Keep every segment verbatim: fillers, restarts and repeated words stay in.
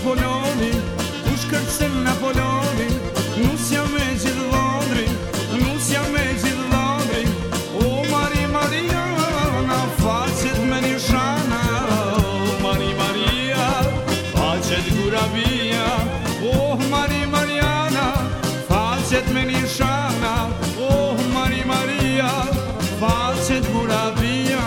Napoleonin, kush kërcen Napoleonin, nusja me gjithë Londrin, nusja me gjithë Londrin. O Mari Mariana, faqet me një shana, o Mari Maria, faqet gura via. O Mari Mariana, faqet me një shana, o Mari Maria, faqet gura via.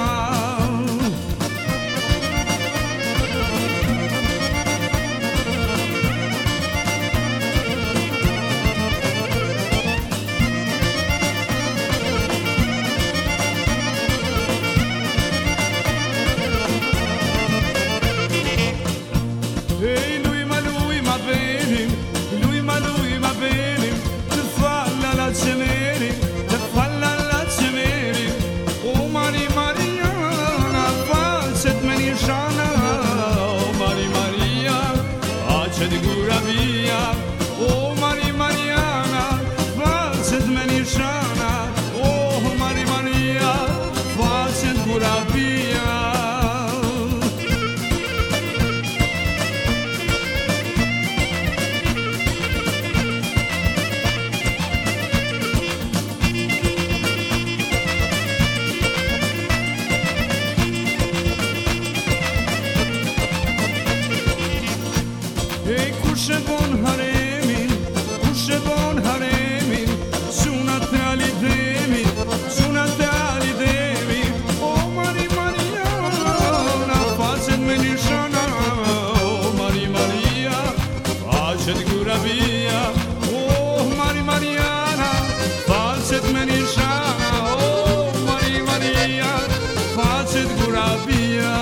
Hey, lui ma lui ma bene, lui ma lui ma bene, te falla la cenere, te falla la cenere. O Mari Mariana, facet me një shana, o Mari Maria, facet gura via. O Mari Mariana, facet me një shana, o Mari Maria, facet gura via. Hey, kush e bon haremin, kush e bon haremin, sunat e Ali Demi, sunat e Ali Demi. O Mari Mariana, facet me një shana, o Mari Maria, facet gura via. O Mari Mariana, facet me një shana, o Mari Maria, facet gura via.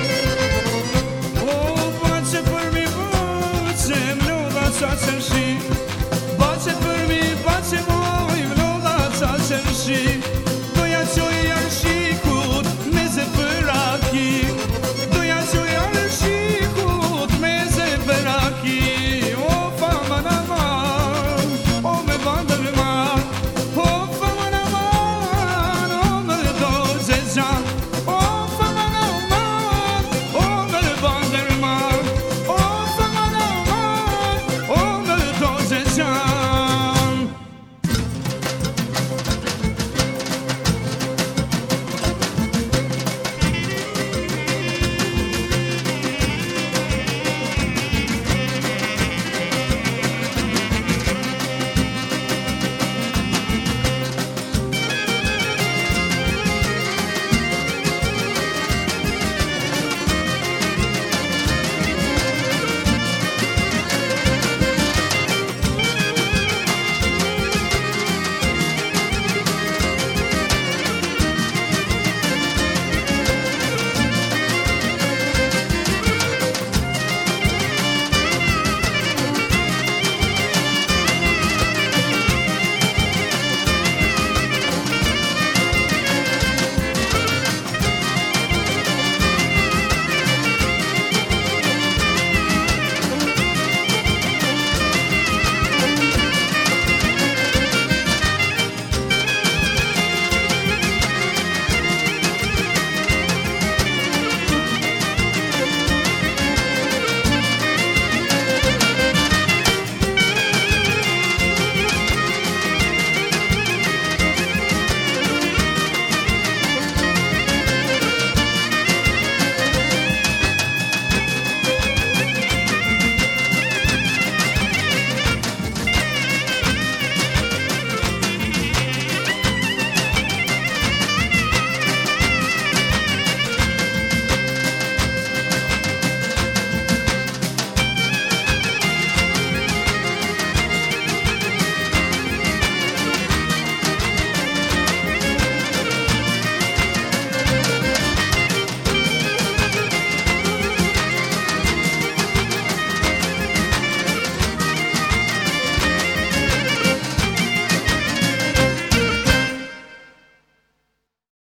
Such a she